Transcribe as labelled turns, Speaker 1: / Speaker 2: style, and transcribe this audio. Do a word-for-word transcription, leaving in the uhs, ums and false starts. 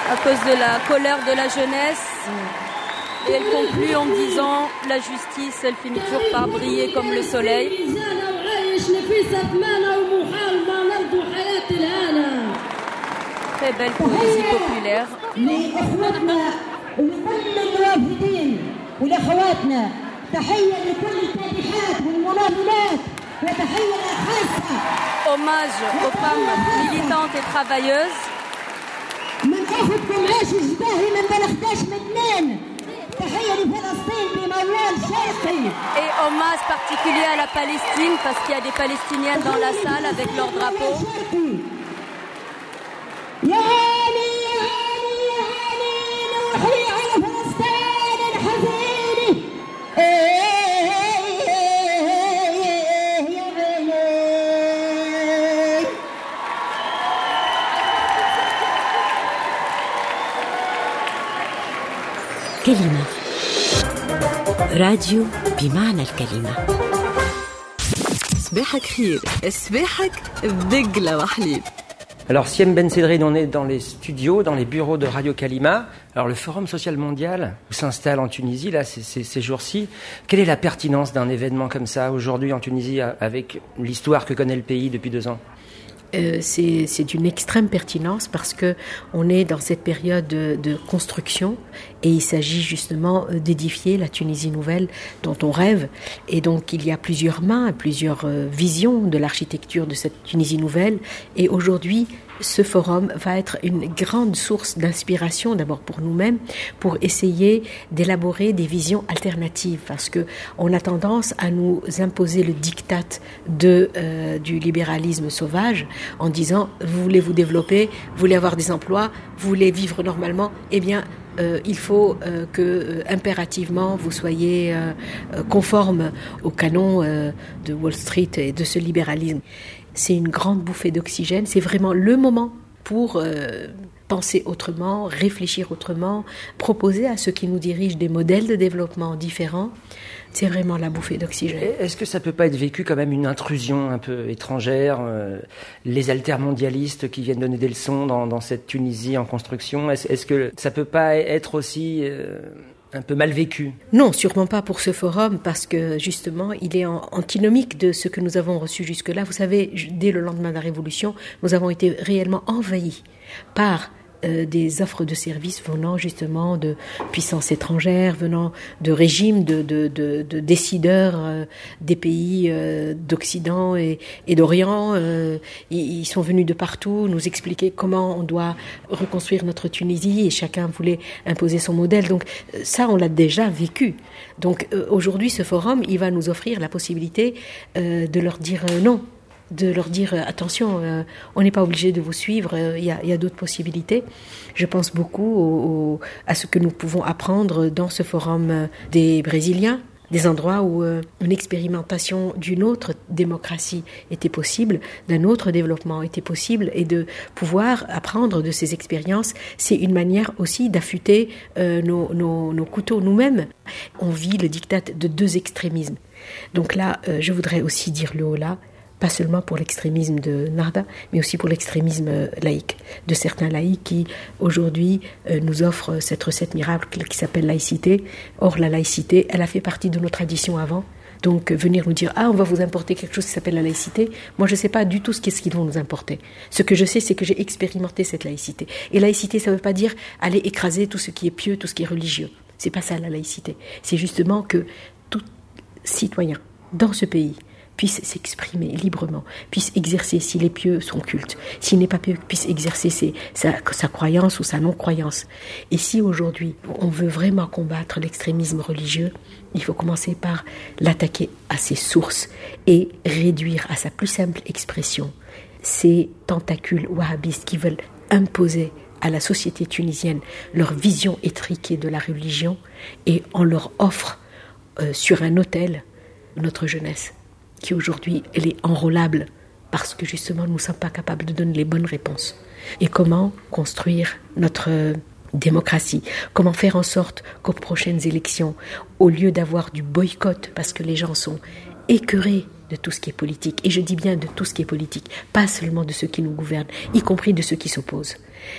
Speaker 1: à cause de la colère de la jeunesse. Et elle conclut en disant « La justice, elle finit toujours par briller comme le soleil ». Très belle poésie populaire. Hommage aux femmes militantes et travailleuses. Et hommage particulier à la Palestine parce qu'il y a des Palestiniennes dans la salle avec leur drapeau.
Speaker 2: كلمة راديو بمعنى الكلمة.
Speaker 3: صباحك خير، صباحك بدقلة وحليب.
Speaker 4: Alors Siem Ben Sedrine, on est dans les studios, dans les bureaux de Radio Kalima. Alors le Forum social mondial s'installe en Tunisie, là, ces, ces, ces jours-ci. Quelle est la pertinence d'un événement comme ça aujourd'hui en Tunisie, avec l'histoire que connaît le pays depuis deux ans ?
Speaker 2: Euh, c'est, c'est d'une extrême pertinence parce que on est dans cette période de, de construction et il s'agit justement d'édifier la Tunisie nouvelle dont on rêve. Et donc il y a plusieurs mains, plusieurs euh, visions de l'architecture de cette Tunisie nouvelle. Et aujourd'hui, ce forum va être une grande source d'inspiration, d'abord pour nous-mêmes, pour essayer d'élaborer des visions alternatives, parce que on a tendance à nous imposer le diktat de, euh, du libéralisme sauvage, en disant, vous voulez vous développer, vous voulez avoir des emplois, vous voulez vivre normalement, eh bien, Euh, il faut euh, que euh, impérativement vous soyez euh, conforme au canon euh, de Wall Street et de ce libéralisme. C'est une grande bouffée d'oxygène, c'est vraiment le moment pour euh, penser autrement, réfléchir autrement, proposer à ceux qui nous dirigent des modèles de développement différents. C'est vraiment la bouffée d'oxygène.
Speaker 4: Est-ce que ça peut pas être vécu comme même une intrusion un peu étrangère, euh, les altermondialistes qui viennent donner des leçons dans, dans cette Tunisie en construction, est-ce, est-ce que ça peut pas être aussi euh, un peu mal vécu ?
Speaker 2: Non, sûrement pas pour ce forum, parce que justement, il est en, antinomique de ce que nous avons reçu jusque-là. Vous savez, dès le lendemain de la Révolution, nous avons été réellement envahis par Euh, des offres de services venant justement de puissances étrangères, venant de régimes, de, de, de, de décideurs euh, des pays euh, d'Occident et, et d'Orient. Euh, ils, ils sont venus de partout nous expliquer comment on doit reconstruire notre Tunisie et chacun voulait imposer son modèle. Donc ça, on l'a déjà vécu. Donc euh, aujourd'hui, ce forum, il va nous offrir la possibilité euh, de leur dire euh, non. de leur dire euh, attention, euh, on n'est pas obligé de vous suivre, il euh, y, y a d'autres possibilités. Je pense beaucoup au, au, à ce que nous pouvons apprendre dans ce forum euh, des Brésiliens, des endroits où euh, une expérimentation d'une autre démocratie était possible, d'un autre développement était possible, et de pouvoir apprendre de ces expériences, c'est une manière aussi d'affûter euh, nos, nos, nos couteaux nous-mêmes. On vit le diktat de deux extrémismes. Donc là, euh, je voudrais aussi dire le haut là, pas seulement pour l'extrémisme de Narda, mais aussi pour l'extrémisme laïque, de certains laïcs qui, aujourd'hui, euh, nous offrent cette recette miracle qui s'appelle laïcité. Or, la laïcité, elle a fait partie de nos traditions avant. Donc, euh, venir nous dire « Ah, on va vous importer quelque chose qui s'appelle la laïcité », moi, je ne sais pas du tout ce qu'est-ce qu'ils vont nous importer. Ce que je sais, c'est que j'ai expérimenté cette laïcité. Et laïcité, ça ne veut pas dire aller écraser tout ce qui est pieux, tout ce qui est religieux. C'est pas ça, la laïcité. C'est justement que tout citoyen, dans ce pays, puisse s'exprimer librement, puisse exercer, s'il est pieux, son culte. S'il n'est pas pieux, puisse exercer ses, sa, sa croyance ou sa non-croyance. Et si aujourd'hui, on veut vraiment combattre l'extrémisme religieux, il faut commencer par l'attaquer à ses sources et réduire à sa plus simple expression ces tentacules wahhabistes qui veulent imposer à la société tunisienne leur vision étriquée de la religion, et on leur offre euh, sur un autel notre jeunesse, qui aujourd'hui, elle est enrôlable parce que justement, nous ne sommes pas capables de donner les bonnes réponses. Et comment construire notre démocratie ? Comment faire en sorte qu'aux prochaines élections, au lieu d'avoir du boycott, parce que les gens sont écœurés de tout ce qui est politique, et je dis bien de tout ce qui est politique, pas seulement de ceux qui nous gouvernent, y compris de ceux qui s'opposent,